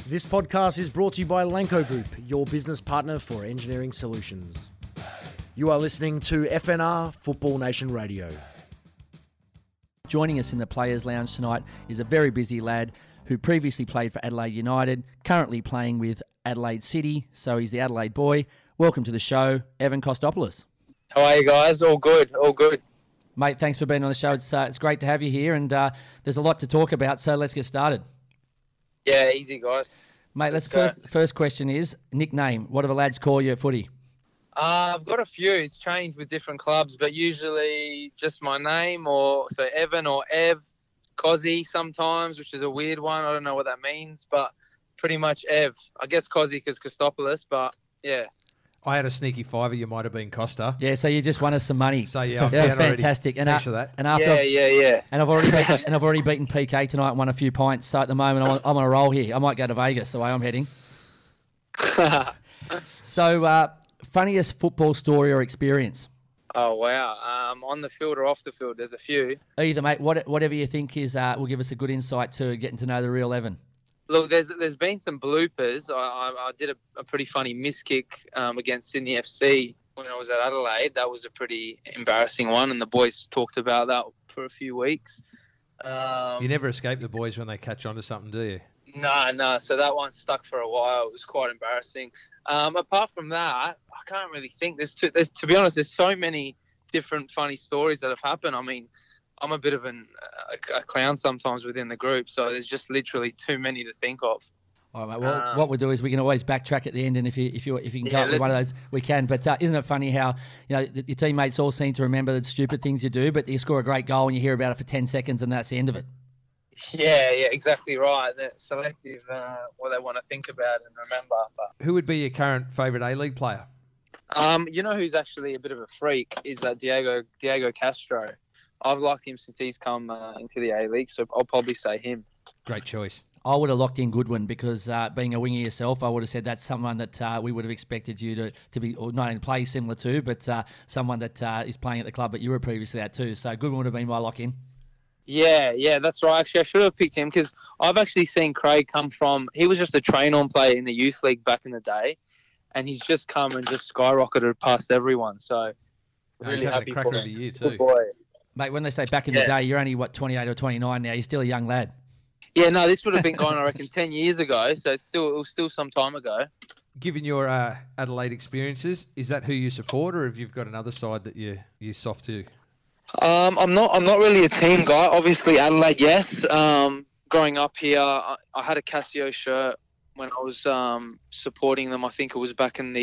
This podcast is brought to you by Lanco Group, your business partner for engineering solutions. You are listening to FNR Football Nation Radio. Joining us in the Players Lounge tonight is a very busy lad who previously played for Adelaide United, currently playing with Adelaide City, so he's the Adelaide boy. Welcome to the show, Evan Kostopoulos. How are you guys? All good, all good. Mate, thanks for being on the show. It's great to have you here, and there's a lot to talk about, so let's get started. Yeah, easy, guys. Mate, first question is, nickname. What do the lads call you at footy? I've got a few. It's changed with different clubs, but usually just my name, or so Evan or Ev, Cozzy sometimes, which is a weird one. I don't know what that means, but pretty much Ev. I guess Cozzy because Kostopoulos, but yeah. I had a sneaky fiver. You might have been Costa. Yeah, so you just won us some money. So yeah, that was fantastic. And thanks for that. And after yeah. And I've already beaten PK tonight and won a few pints. So at the moment, I'm on a roll here. I might go to Vegas the way I'm heading. So, funniest football story or experience? Oh wow! On the field or off the field, there's a few. Either, mate. Whatever you think is will give us a good insight to getting to know the real Evan. Look, there's been some bloopers. I did a pretty funny miss kick against Sydney FC when I was at Adelaide. That was a pretty embarrassing one, and the boys talked about that for a few weeks. You never escape the boys when they catch on to something, do you? No. So that one stuck for a while. It was quite embarrassing. Apart from that, I can't really think. To be honest, there's so many different funny stories that have happened. I mean, I'm a bit of a clown sometimes within the group, so there's just literally too many to think of. All right, mate. Well, what we'll do is we can always backtrack at the end, and if you can go up with one of those, we can. But isn't it funny how your teammates all seem to remember the stupid things you do, but you score a great goal and you hear about it for 10 seconds, and that's the end of it. Yeah, exactly right. They're selective what they want to think about and remember. But who would be your current favourite A-League player? You know who's actually a bit of a freak is that Diego Castro. I've liked him since he's come into the A-League, so I'll probably say him. Great choice. I would have locked in Goodwin because being a winger yourself, I would have said that's someone that we would have expected you to be, or not only play similar to, but someone that is playing at the club that you were previously at too. So Goodwin would have been my lock-in. Yeah, that's right. Actually, I should have picked him because I've actually seen Craig come from, he was just a train-on player in the youth league back in the day, and he's just come and just skyrocketed past everyone. So really happy for him. Year too. Good boy. Mate, when they say back in the day, you're only, 28 or 29 now. You're still a young lad. Yeah, no, this would have been gone, I reckon, 10 years ago. So it was still some time ago. Given your Adelaide experiences, is that who you support, or have you got another side that you're soft to? I'm not really a team guy. Obviously, Adelaide, yes. Growing up here, I had a Casio shirt when I was supporting them. I think it was back in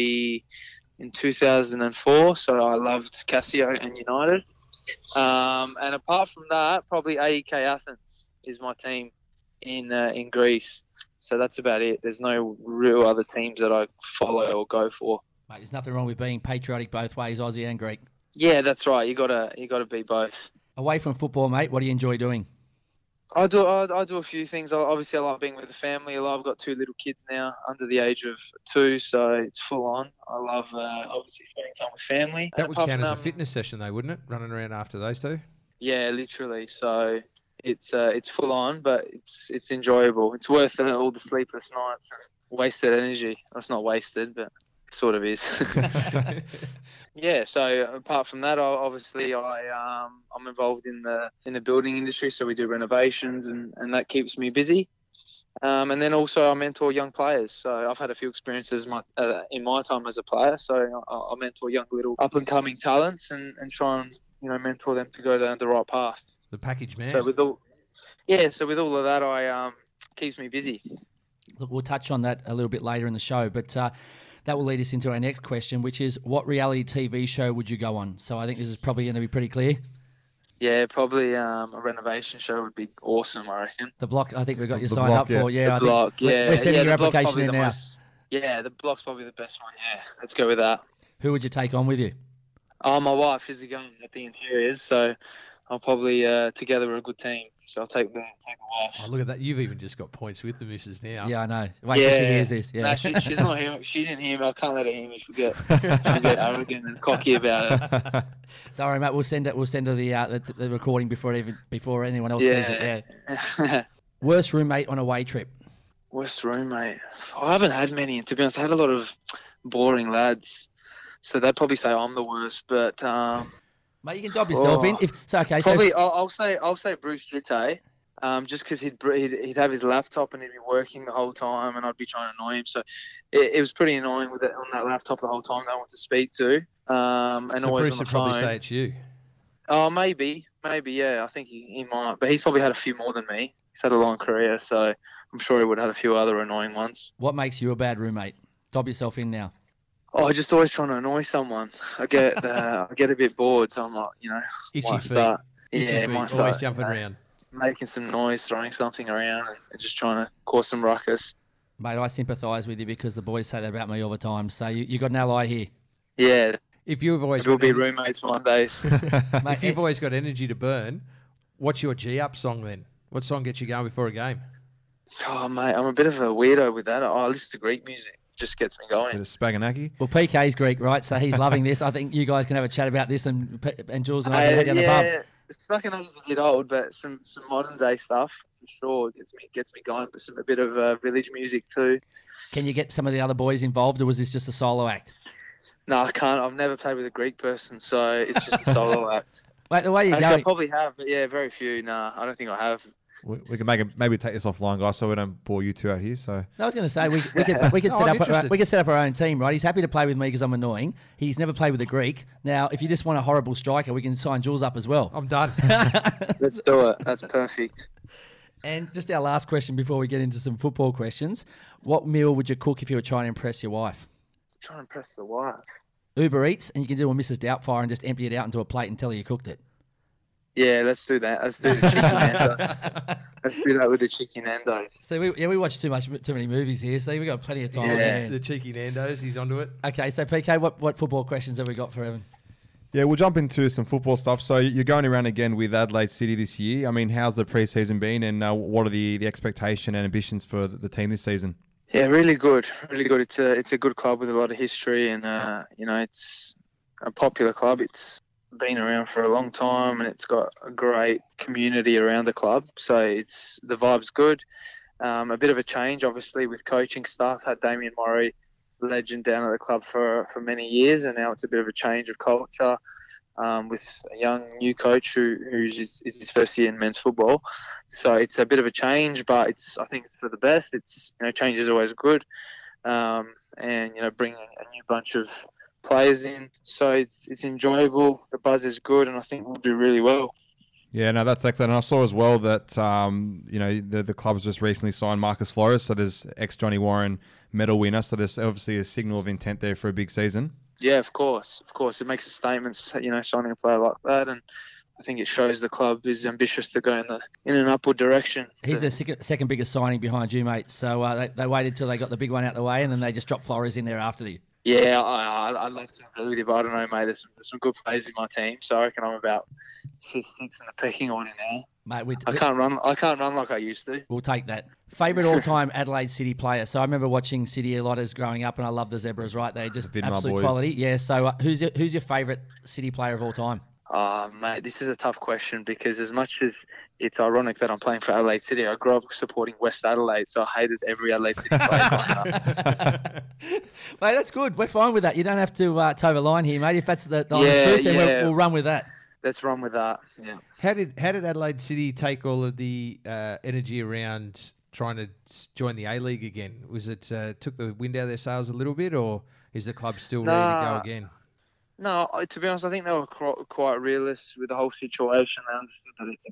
2004. So I loved Casio and United. And apart from that, probably AEK Athens is my team in Greece. So that's about it. There's no real other teams that I follow or go for. Mate, there's nothing wrong with being patriotic both ways, Aussie and Greek. Yeah, that's right. You gotta be both. Away from football, mate, what do you enjoy doing? I do a few things. Obviously, I like being with the family. I've got 2 little kids now, under the age of 2, so it's full on. I love obviously spending time with family. That would count as a fitness session, though, wouldn't it? Running around after those 2. Yeah, literally. So it's full on, but it's enjoyable. It's worth all the sleepless nights and wasted energy. Well, it's not wasted, but it sort of is. Yeah. So apart from that, I'm involved in the building industry. So we do renovations, and that keeps me busy. And then also I mentor young players. So I've had a few experiences in my time as a player. So I mentor young little up and coming talents and try and mentor them to go down the right path. The package man. So with all of that, I keeps me busy. Look, we'll touch on that a little bit later in the show, but that will lead us into our next question, which is, what reality TV show would you go on? So I think this is probably going to be pretty clear. Yeah, probably a renovation show would be awesome, I reckon. The Block, I think we've got you signed up for. Yeah, the Block, yeah. We're sending your application in now. Yeah, the Block's probably the best one, yeah. Let's go with that. Who would you take on with you? Oh, my wife is going at the interiors, so I'll probably, together we're a good team. So I'll take the wife. Oh, look at that. You've even just got points with the missus now. Yeah, I know. Wait till she hears this. Yeah. No, she's not here. She didn't hear me. I can't let her hear me. She'll get arrogant and cocky about it. Don't worry, mate. We'll send her the recording before anyone else sees it. Yeah. Worst roommate on a away trip? Worst roommate. I haven't had many, and to be honest, I had a lot of boring lads. So they'd probably say I'm the worst, but Mate, you can dob yourself in. Probably, I'll say Bruce Jitte, just because he'd have his laptop and he'd be working the whole time, and I'd be trying to annoy him. So it was pretty annoying with it on that laptop the whole time. No one to speak to, and so always Bruce on the would probably phone. say it's you. Oh, maybe, yeah. I think he might, but he's probably had a few more than me. He's had a long career, so I'm sure he would have had a few other annoying ones. What makes you a bad roommate? Dob yourself in now. Oh, just always trying to annoy someone. I get a bit bored, so I'm like, Itchy feet. Always jumping around, making some noise, throwing something around, and just trying to cause some ruckus. Mate, I sympathise with you because the boys say that about me all the time. So you got an ally here. Yeah. If you've always we'll be roommates one day. Mate, if you've always got energy to burn, what's your G-up song then? What song gets you going before a game? Oh, mate, I'm a bit of a weirdo with that. I listen to Greek music. It just gets me going. Bit of Spaganaki. Well, PK's Greek, right? So he's loving this. I think you guys can have a chat about this, and Jules and I can head down the pub. Yeah, Spaganaki's a bit old, but some modern day stuff for sure gets me going. But a bit of village music too. Can you get some of the other boys involved, or was this just a solo act? No, I can't. I've never played with a Greek person, so it's just a solo act. Mate, the way you're Actually, going... I probably have, but yeah, very few. Nah, I don't think I have. We can maybe take this offline, guys, so we don't bore you two out here. So no, I was going to say we could set up our own team, right? He's happy to play with me because I'm annoying. He's never played with a Greek. Now, if you just want a horrible striker, we can sign Jules up as well. I'm done. Let's do it. That's perfect. And just our last question before we get into some football questions: what meal would you cook if you were trying to impress your wife? Trying to impress the wife. Uber Eats, and you can do a Mrs. Doubtfire and just empty it out into a plate and tell her you cooked it. Yeah, let's do that. Let's do the chicken Nando's. Let's do that with the chicken Nando's. So we watch too many movies here. So we got plenty of time. Yeah, the cheeky Nando's. He's onto it. Okay, so PK, what football questions have we got for Evan? yeah, we'll jump into some football stuff. So you're going around again with Adelaide City this year. I mean, how's the pre-season been, and what are the expectation and ambitions for the team this season? Yeah, really good, really good. It's a good club with a lot of history, and it's a popular club. It's been around for a long time, and it's got a great community around the club. So the vibe's good. A bit of a change, obviously, with coaching staff. Had Damien Murray, legend, down at the club for many years, and now it's a bit of a change of culture with a young new coach who's his first year in men's football. So it's a bit of a change, but I think it's for the best. It's change is always good, and bringing a new bunch of players in, so it's enjoyable. The buzz is good, and I think we'll do really well. Yeah, no, that's excellent. And I saw as well that the club's just recently signed Marcus Flores, so there's ex-Johnny Warren medal winner, so there's obviously a signal of intent there for a big season. Yeah, of course, it makes a statement, signing a player like that, and I think it shows the club is ambitious to go in an upward direction. He's the second biggest signing behind you, mate. So they waited till they got the big one out the way, and then they just dropped Flores in there after you. Yeah, I'd love to agree with you, but I don't know, mate. There's some good players in my team, so I reckon I'm about 5th, 6th in the pecking order now. Mate, I can't run like I used to. We'll take that. Favourite all-time Adelaide City player? So I remember watching City a lot as growing up, and I love the Zebras. Right, they're just absolute quality. Yeah. So who's your favourite City player of all time? Mate, this is a tough question because as much as it's ironic that I'm playing for Adelaide City, I grew up supporting West Adelaide, so I hated every Adelaide City player. Mate, that's good. We're fine with that. You don't have to toe the line here, mate. If that's the honest truth, then we'll run with that. Let's run with that. Yeah. How did Adelaide City take all of the energy around trying to join the A-League again? Was it took the wind out of their sails a little bit, or is the club still ready to go again? No, to be honest, I think they were quite realist with the whole situation. They understood that it's a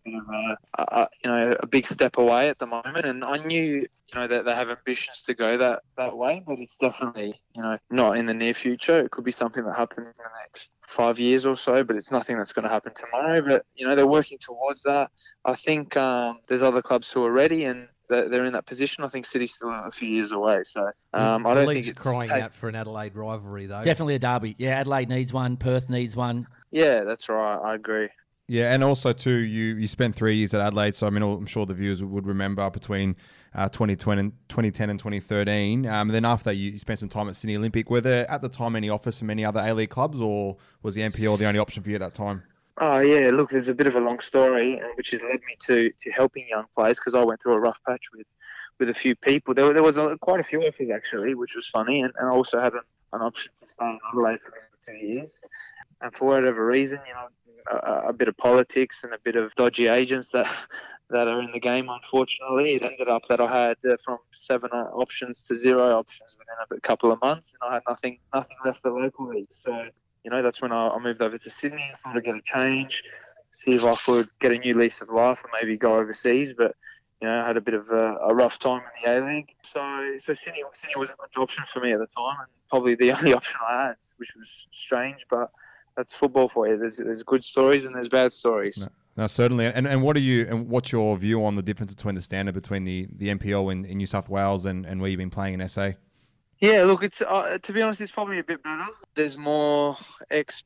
bit of a big step away at the moment, and I knew that they have ambitions to go that way, but it's definitely not in the near future. It could be something that happens in the next 5 years or so, but it's nothing that's going to happen tomorrow. But they're working towards that. I think there's other clubs who are ready, and they're in that position. I think City's still a few years away, so I don't think it's crying out for an Adelaide rivalry, though. Definitely a derby. Yeah, Adelaide needs one. Perth needs one. Yeah, that's right. I agree. Yeah, and also too, you spent 3 years at Adelaide, so I mean, I'm sure the viewers would remember between 2010 and 2013. Then after that, you spent some time at Sydney Olympic. Were there at the time any offers from any other A-League clubs, or was the NPL the only option for you at that time? Oh, yeah, look, there's a bit of a long story, which has led me to helping young players, because I went through a rough patch with a few people. There was quite a few offers actually, which was funny, and I also had an option to stay in Adelaide for 2 years. And for whatever reason, a bit of politics and a bit of dodgy agents that are in the game, unfortunately, it ended up that I had from 7 options to 0 options within a couple of months, and I had nothing left for local leagues. So, that's when I moved over to Sydney. I thought I'd get a change, see if I could get a new lease of life and maybe go overseas. But, I had a bit of a rough time in the A-League. So Sydney was a good option for me at the time, and probably the only option I had, which was strange, but that's football for you. There's good stories and there's bad stories. No, certainly. And what's your view on the difference between the standard between the NPL in New South Wales and where you've been playing in SA? Yeah, look, it's to be honest, it's probably a bit better. There's more ex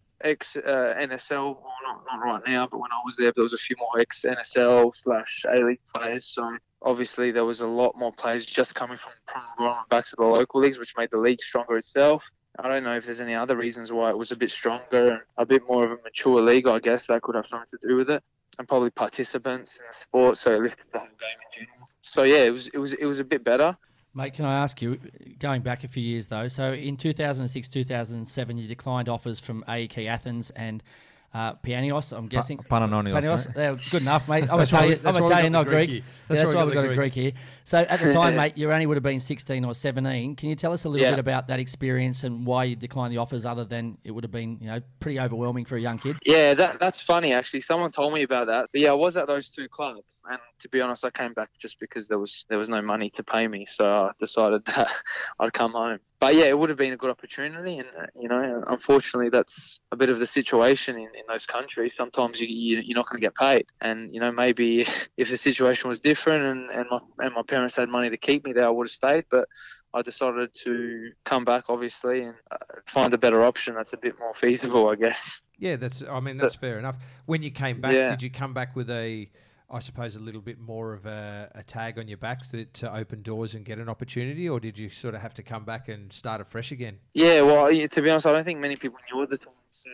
NSL, well, not right now, but when I was there was a few more ex NSL / A-League players. So obviously there was a lot more players just coming from back to the local leagues, which made the league stronger itself. I don't know if there's any other reasons why it was a bit stronger and a bit more of a mature league. I guess that could have something to do with it, and probably participants in the sport, so it lifted the whole game in general. So yeah, it was a bit better. Mate, can I ask you, going back a few years though, so in 2006, 2007, you declined offers from AEK Athens and Panios, I'm guessing. Panios. Good enough, mate. I'm Italian, not Greek. That's why we've got a Greek here. So at the time, mate, you only would have been 16 or 17. Can you tell us a little bit about that experience and why you declined the offers, other than it would have been, pretty overwhelming for a young kid? Yeah, that's funny actually. Someone told me about that. But yeah, I was at those 2 clubs, and to be honest, I came back just because there was no money to pay me, so I decided that I'd come home. But yeah, it would have been a good opportunity, and unfortunately, that's a bit of the situation in those countries. Sometimes you're not going to get paid, and maybe if the situation was different and my parents had money to keep me there, I would have stayed. But I decided to come back, obviously, and find a better option that's a bit more feasible, I guess. Yeah, that's fair enough. When you came back, did you come back with I suppose a little bit more of a tag on your back to open doors and get an opportunity, or did you sort of have to come back and start afresh again? Yeah, well, to be honest, I don't think many people knew at the time. So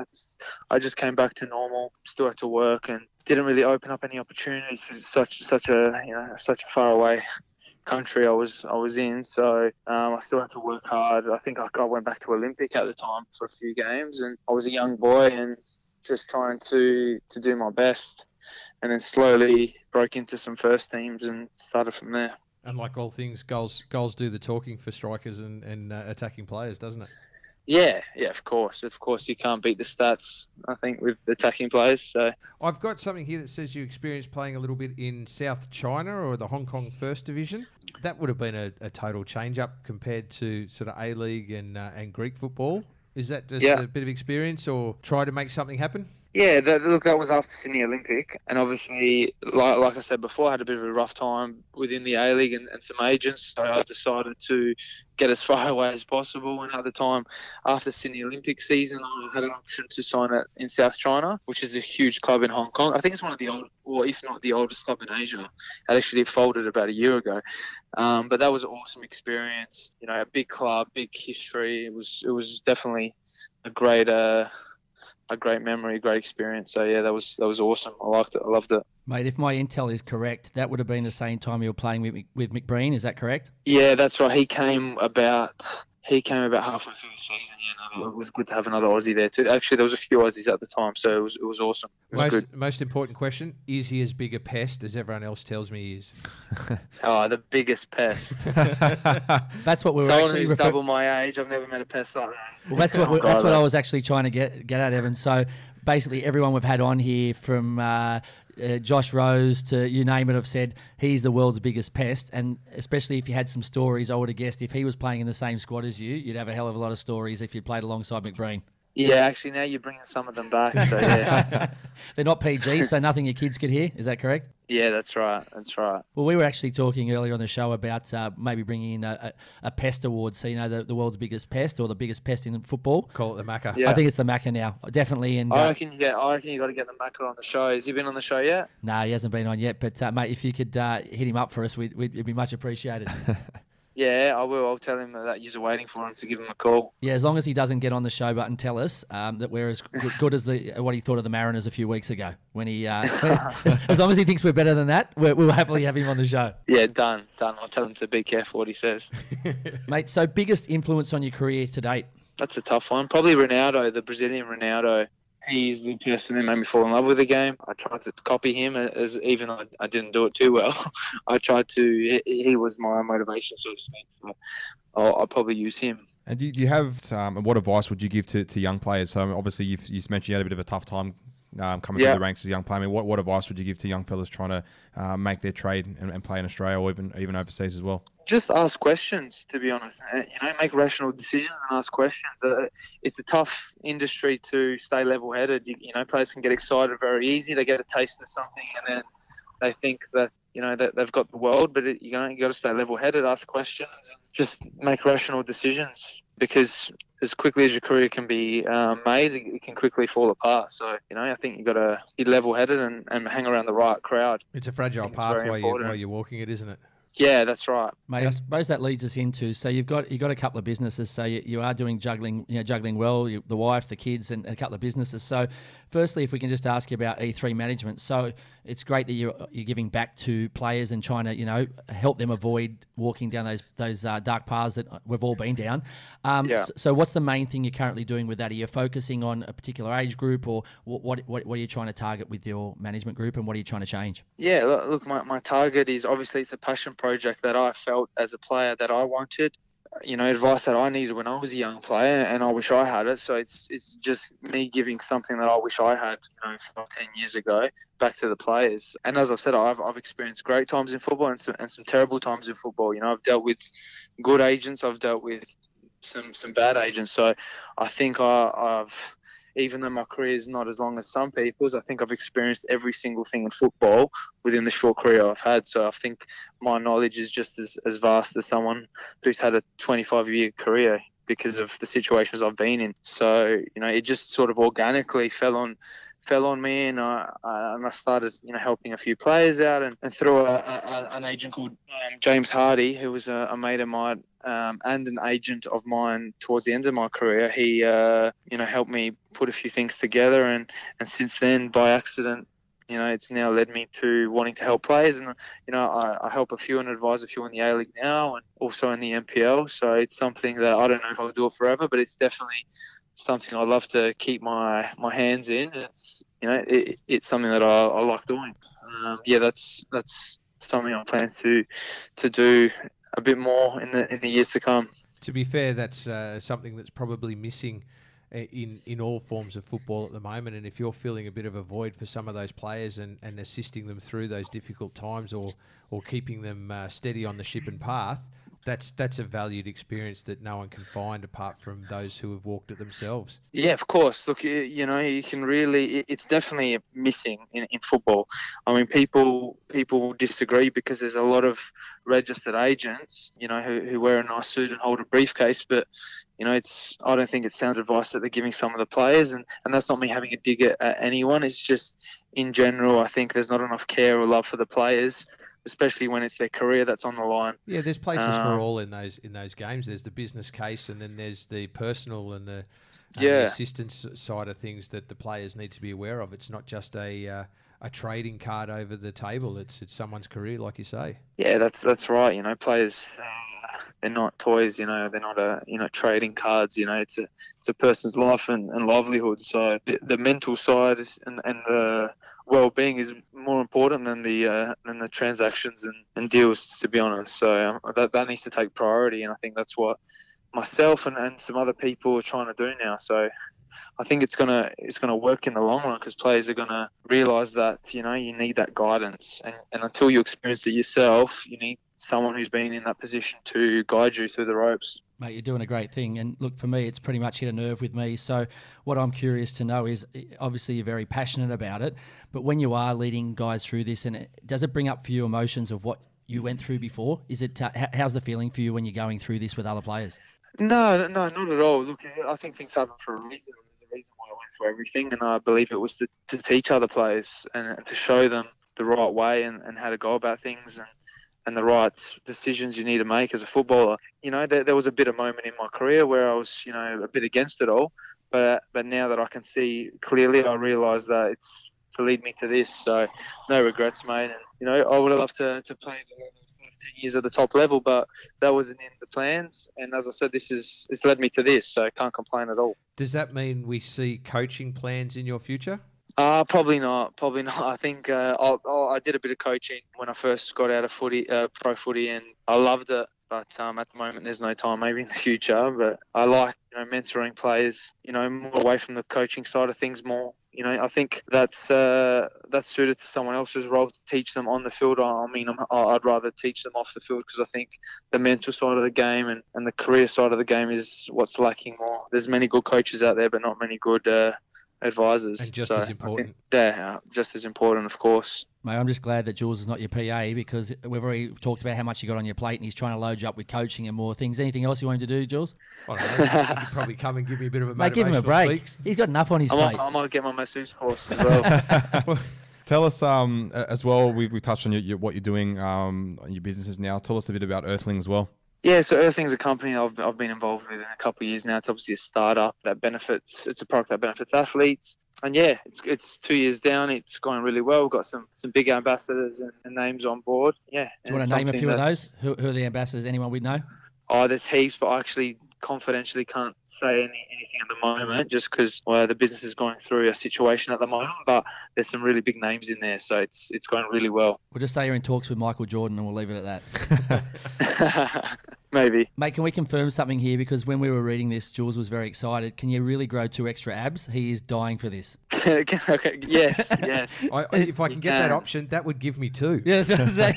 I just came back to normal, still had to work, and didn't really open up any opportunities because it's such a far away country I was in. So I still had to work hard. I think I went back to Olympic at the time for a few games, and I was a young boy and just trying to do my best. And then slowly broke into some first teams and started from there. And like all things, goals do the talking for strikers and attacking players, doesn't it? Yeah, of course. Of course, you can't beat the stats, I think, with attacking players. So I've got something here that says you experienced playing a little bit in South China or the Hong Kong First Division. That would have been a total change-up compared to sort of A-League and Greek football. Is that just a bit of experience or try to make something happen? Yeah, that was after Sydney Olympic, and obviously, like I said before, I had a bit of a rough time within the A-League and some agents, so I decided to get as far away as possible. And at the time, after Sydney Olympic season, I had an option to sign it in South China, which is a huge club in Hong Kong. I think it's one of the old, or if not the oldest club in Asia. It actually folded about a year ago, but that was an awesome experience. A big club, big history. It was definitely a great memory, great experience. So yeah, that was awesome. I liked it. I loved it. Mate, if my intel is correct, that would have been the same time you were playing with McBreen. Is that correct? Yeah, that's right. He came about halfway through the season. Yeah, it was good to have another Aussie there too. Actually, there was a few Aussies at the time, so it was awesome. It was good. Most important question: is he as big a pest as everyone else tells me he is? Oh, the biggest pest. That's what we were Someone actually who's double my age. I've never met a pest like that. Well, that's what I was actually trying to get at, Evan. So basically, everyone we've had on here from Josh Rose to you name it have said he's the world's biggest pest. And especially if you had some stories, I would have guessed if he was playing in the same squad as you, you'd have a hell of a lot of stories if you played alongside McBreen. Yeah, actually, now you're bringing some of them back. So yeah, they're not PG, so nothing your kids could hear. Is that correct? Yeah, that's right. Well, we were actually talking earlier on the show about maybe bringing in a pest award. So, the world's biggest pest or the biggest pest in football. Call it the Macca. Yeah. I think it's the Macca now, definitely. And I reckon you got to get the Macca on the show. Has he been on the show yet? No, he hasn't been on yet. But mate, if you could hit him up for us, it'd be much appreciated. Yeah, I will. I'll tell him that you're waiting for him to give him a call. Yeah, as long as he doesn't get on the show button, tell us that we're as good as what he thought of the Mariners a few weeks ago. When he, as long as he thinks we're better than that, we'll happily have him on the show. Yeah, done. I'll tell him to be careful what he says. Mate, so biggest influence on your career to date? That's a tough one. Probably Ronaldo, the Brazilian Ronaldo. He's the person who made me fall in love with the game. I tried to copy him, even though I didn't do it too well. I tried to. He was my motivation, so to speak. So I'll probably use him. And do you have what advice would you give to young players? So obviously you mentioned you had a bit of a tough time coming through the ranks as a young player. I mean, what advice would you give to young fellas trying to make their trade and play in Australia or even overseas as well? Just ask questions, to be honest. Make rational decisions and ask questions. It's a tough industry to stay level-headed. Players can get excited very easy. They get a taste of something and then they think that that they've got the world. But you got to stay level-headed, ask questions, and just make rational decisions. Because as quickly as your career can be made, it can quickly fall apart. So, I think you've got to be level-headed and hang around the right crowd. It's a fragile path while you're walking it, isn't it? Yeah, that's right. Mate, I suppose that leads us into, so you've got a couple of businesses, so you are doing juggling well, the wife, the kids, and a couple of businesses. So firstly, if we can just ask you about E3 management. So it's great that you're giving back to players and trying to, help them avoid walking down those dark paths that we've all been down. So what's the main thing you're currently doing with that? Are you focusing on a particular age group, or what are you trying to target with your management group, and what are you trying to change? Yeah, look, my target is obviously it's a passion project that I felt as a player that I wanted. Advice that I needed when I was a young player, and I wish I had it. So it's just me giving something that I wish I had, 10 years ago, back to the players. And as I've said, I've experienced great times in football and some terrible times in football. I've dealt with good agents, I've dealt with some bad agents. So I think I've, even though my career is not as long as some people's, I think I've experienced every single thing in football within the short career I've had. So I think my knowledge is just as vast as someone who's had a 25-year career because of the situations I've been in. So, it just sort of organically fell on me, and I started, helping a few players out, and through an agent called James Hardy, who was a mate of mine and an agent of mine towards the end of my career. He, helped me put a few things together, and since then, by accident, it's now led me to wanting to help players, and I help a few and advise a few in the A-League now, and also in the NPL. So it's something that I don't know if I'll do it forever, but it's definitely something I love to keep my hands in. It's it's something that I like doing. That's something I plan to do a bit more in the years to come. To be fair, that's something that's probably missing in all forms of football at the moment. And if you're filling a bit of a void for some of those players and assisting them through those difficult times, or keeping them steady on the ship and path, that's a valued experience that no one can find apart from those who have walked it themselves. Yeah, of course. Look, you can really, it's definitely missing in football. I mean, people will disagree because there's a lot of registered agents, who wear a nice suit and hold a briefcase, but I don't think it's sound advice that they're giving some of the players, and that's not me having a dig at anyone. It's just, in general, I think there's not enough care or love for the players, especially when it's their career that's on the line. Yeah, there's places for all in those games. There's the business case, and then there's the personal and the assistance side of things that the players need to be aware of. It's not just a trading card over the table. It's someone's career, like you say. Yeah, that's right. Players, they're not toys. They're not trading cards. It's a person's life and livelihood. So the mental side and the well-being is more important than the transactions and deals, to be honest. So that needs to take priority, and I think that's what myself and some other people are trying to do now. So I think it's gonna work in the long run, because players are gonna realise that you need that guidance, and until you experience it yourself, you need someone who's been in that position to guide you through the ropes. Mate, you're doing a great thing. And look, for me, it's pretty much hit a nerve with me. So what I'm curious to know is, obviously you're very passionate about it, but when you are leading guys through this, does it bring up for you emotions of what you went through before? Is it how's the feeling for you when you're going through this with other players? No, not at all. Look, I think things happen for a reason. There's a reason why I went through everything, and I believe it was to teach other players and to show them the right way and how to go about things, and the right decisions you need to make as a footballer. You know, there was a bit of moment in my career where I was, you know, a bit against it all, but now that I can see clearly, I realise that it's to lead me to this. So no regrets, mate. And you know, I would have loved to play 10 years at the top level, but that wasn't in the plans. And as I said, it's led me to this, so I can't complain at all. Does that mean we see coaching plans in your future? Probably not. I think I did a bit of coaching when I first got out of pro footy, and I loved it. But at the moment, there's no time. Maybe in the future. But I like, you know, mentoring players. You know, more away from the coaching side of things. More, you know, I think that's suited to someone else's role to teach them on the field. I mean, I'd rather teach them off the field, because I think the mental side of the game and the career side of the game is what's lacking more. There's many good coaches out there, but not many good advisors. And just as important. Just as important, of course. Mate, I'm just glad that Jules is not your PA, because we've already talked about how much you got on your plate, and he's trying to load you up with coaching and more things. Anything else you want him to do, Jules? I don't know. You could probably come and give me a bit of a Mate, give him a break. Speak. He's got enough on his plate. I might get my masseuse course as well. Tell us as well, we touched on what you're doing, your businesses now. Tell us a bit about Earthling as well. Yeah, so Earthling's a company I've been involved with in a couple of years now. It's obviously a startup it's a product that benefits athletes. And yeah, it's 2 years down. It's going really well. We've got some big ambassadors and names on board. Yeah. Do you want to name a few of those? Who are the ambassadors? Anyone we know? Oh, there's heaps, but I actually confidentially can't say anything at the moment, just because the business is going through a situation at the moment. But there's some really big names in there, so it's going really well. We'll just say you're in talks with Michael Jordan, and we'll leave it at that. Maybe. Mate, can we confirm something here? Because when we were reading this, Jules was very excited. Can you really grow 2 extra abs? He is dying for this. Okay. Yes. If I can get that option, that would give me 2. Yes,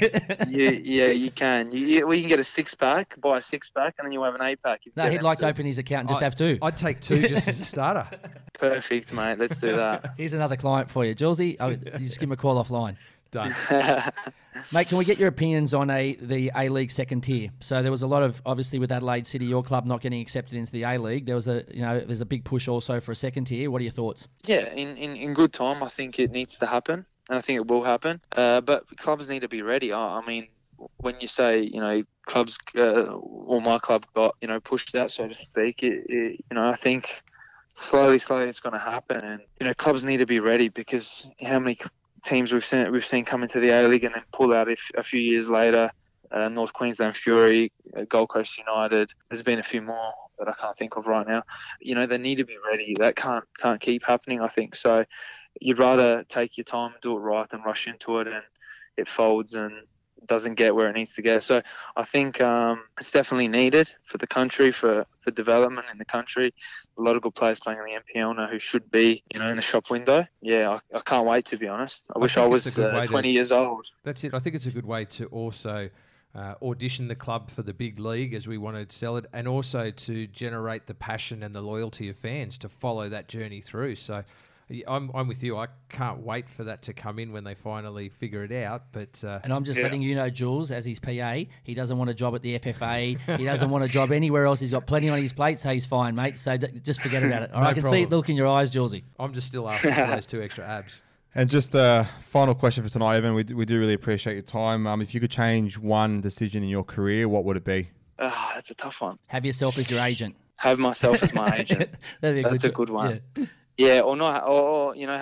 you can. You can get a 6-pack, buy a 6-pack, and then you have an 8-pack. No, he'd like to open his account and just have 2. I'd take 2 just as a starter. Perfect, mate. Let's do that. Here's another client for you. Julesy, you just give him a call offline. Done. Mate, can we get your opinions on the A-League second tier? So there was a lot of, obviously with Adelaide City, your club not getting accepted into the A-League, there's a big push also for a second tier. What are your thoughts? Yeah, in good time, I think it needs to happen, and I think it will happen. But clubs need to be ready. I mean, when you say, you know, clubs, or my club got, you know, pushed out, so to speak, you know, I think slowly it's going to happen. And, you know, clubs need to be ready, because how many teams we've seen come into the A-League and then pull out a few years later. North Queensland Fury, Gold Coast United. There's been a few more that I can't think of right now. You know, they need to be ready. That can't keep happening, I think. So you'd rather take your time, do it right, than rush into it and it folds and doesn't get where it needs to get. So I think it's definitely needed for the country, for development in the country. A lot of good players playing in the NPL now who should be, you know, in the shop window. Yeah, I can't wait, to be honest. I wish I was 20 years old. That's it. I think it's a good way to also audition the club for the big league, as we want to sell it, and also to generate the passion and the loyalty of fans to follow that journey through. So I'm with you. I can't wait for that to come in when they finally figure it out. But and I'm just letting you know, Jules, as his PA, he doesn't want a job at the FFA. He doesn't want a job anywhere else. He's got plenty on his plate, so he's fine, mate. So just forget about it. All right, I can see it look in your eyes, Julesy. I'm just still asking for those 2 extra abs. And just a final question for tonight, Evan. We do really appreciate your time. If you could change one decision in your career, what would it be? That's a tough one. Have yourself as your agent. Have myself as my agent. That's a good one. Yeah, or not, or you know,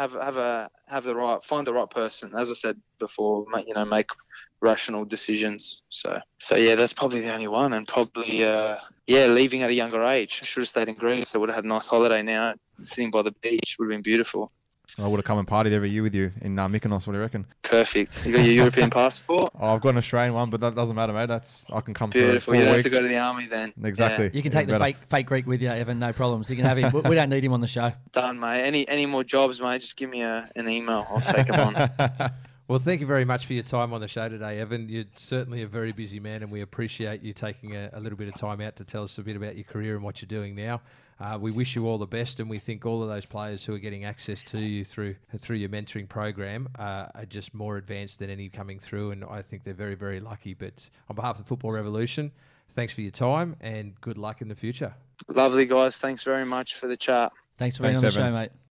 find the right person. As I said before, make rational decisions. So yeah, that's probably the only one. And probably leaving at a younger age. I should have stayed in Greece. I would have had a nice holiday now, sitting by the beach. Would have been beautiful. I would have come and partied every year with you in Mykonos. What do you reckon? Perfect. You got your European passport? Oh, I've got an Australian one, but that doesn't matter, mate. I can come beautiful. For 4 weeks. You don't have to go to the army then. Exactly. Yeah. You can take the fake Greek with you, Evan. No problems. You can have him. We don't need him on the show. Done, mate. Any more jobs, mate? Just give me an email. I'll take them on. Well, thank you very much for your time on the show today, Evan. You're certainly a very busy man, and we appreciate you taking a little bit of time out to tell us a bit about your career and what you're doing now. We wish you all the best, and we think all of those players who are getting access to you through your mentoring program are just more advanced than any coming through, and I think they're very, very lucky. But on behalf of the Football Revolution, thanks for your time, and good luck in the future. Lovely, guys. Thanks very much for the chat. Thanks for being on the show, mate.